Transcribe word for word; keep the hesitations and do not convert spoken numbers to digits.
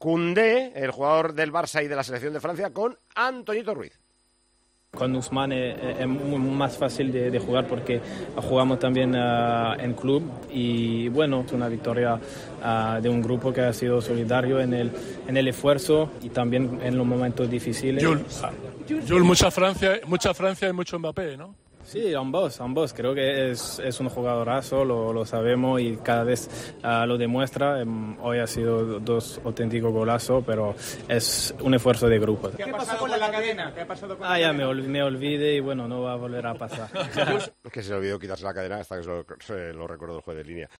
Koundé, el jugador del Barça y de la selección de Francia, con Antoñito Ruiz. Con Ousmane es, es muy, más fácil de, de jugar porque jugamos también uh, en club y bueno, es una victoria uh, de un grupo que ha sido solidario en el, en el esfuerzo y también en los momentos difíciles. Jules, Jules mucha Francia, mucha Francia y mucho Mbappé, ¿no? Sí, ambos, ambos. Creo que es, es un jugadorazo, lo, lo sabemos y cada vez uh, lo demuestra. Um, hoy ha sido dos auténticos golazos, pero es un esfuerzo de grupo. ¿Qué ha pasado con la cadena? ¿Qué ha pasado con ah, ya me, ol- me olvidé y bueno, no va a volver a pasar. Es que se le olvidó quitarse la cadena hasta que se lo, se lo recordó el juez de línea.